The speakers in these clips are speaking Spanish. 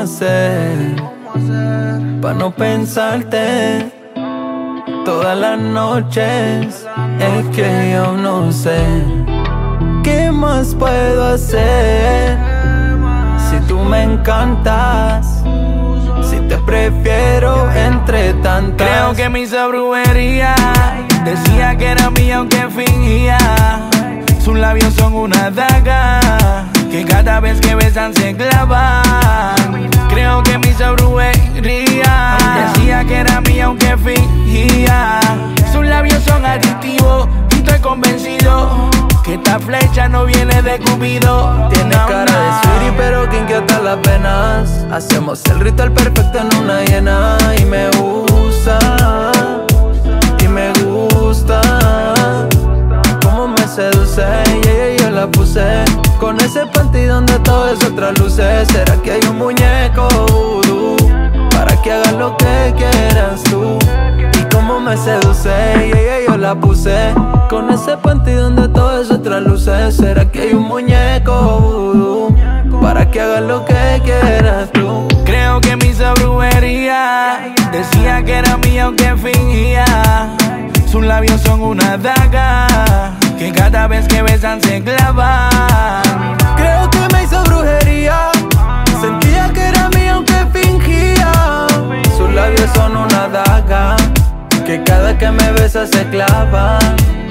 hacer pa' no pensarte todas las noches? Es que yo no sé qué más puedo hacer. Si tú me encantas, si te prefiero entre tantas. Creo que me hizo brujería. Decía que era mía aunque fingía. Sus labios son una daga que cada vez que besan se clavan. Creo que me hizo brujería. Decía que era mía aunque fingía. Sus labios son adictivos y estoy convencido que esta flecha no viene de Cupido. Tiene cara de sweetie pero que inquieta las venas. Hacemos el ritual perfecto en una hiena. Y me gusta, y me gusta cómo me seduce. Y yo la puse con ese panty donde todo es otras luces. ¿Será que hay un muñeco vudú para que hagas lo que quieras tú? Y cómo me seduce. Y yo la puse con ese panty donde todo es otras luces. ¿Será que hay un muñeco vudú para que hagas lo que quieras tú? Creo que me hizo brujería. Decía que era mía aunque fingía. Sus labios son una daga que cada vez que besan se clavan. Creo que me hizo brujería. Sentía que era mía aunque fingía. Sus labios son una daga que cada que me besa se clavan.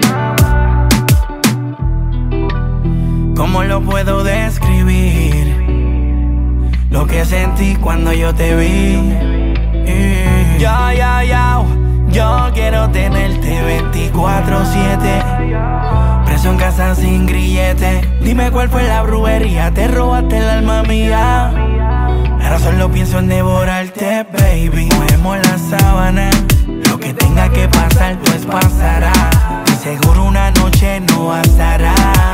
¿Cómo lo puedo describir? Lo que sentí cuando yo te vi. Yo quiero tenerte 24/7, preso en casa sin grillete. Dime cuál fue la brujería, te robaste el alma mía. Ahora solo pienso en devorarte, baby. Movemos la sábana, lo que tenga que pasar pues pasará. Y seguro una noche no bastará.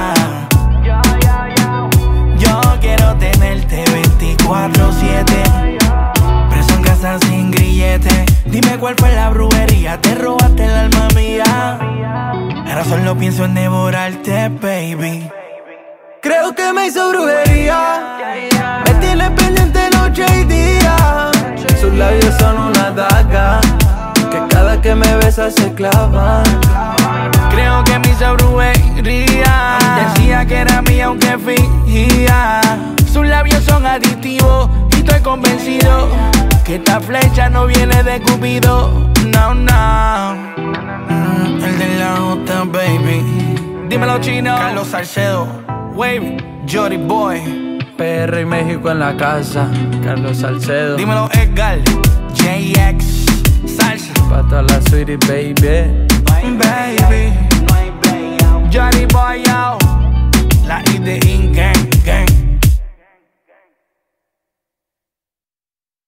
Yo quiero tenerte 24/7, preso en casa sin grillete. Dime cuál fue la brujería, te robaste el alma mía. Ahora solo pienso en devorarte, baby. Creo que me hizo brujería. Me tiene pendiente noche y día. Sus labios son una daga que cada que me besa se clavan. Creo que me hizo brujería. Decía que era mía aunque fingía. Sus labios son adictivos y estoy convencido que esta flecha no viene de Cupido. No, no. El de la J, baby. Dímelo, Chino. Carlos Salcedo, Wavy, Jory Boy. PR y México en la casa. Carlos Salcedo. Dímelo, Edgar, JX, Salsa. Pa' todas las sweetie, baby. Baby, Jory Boy, yo. La I de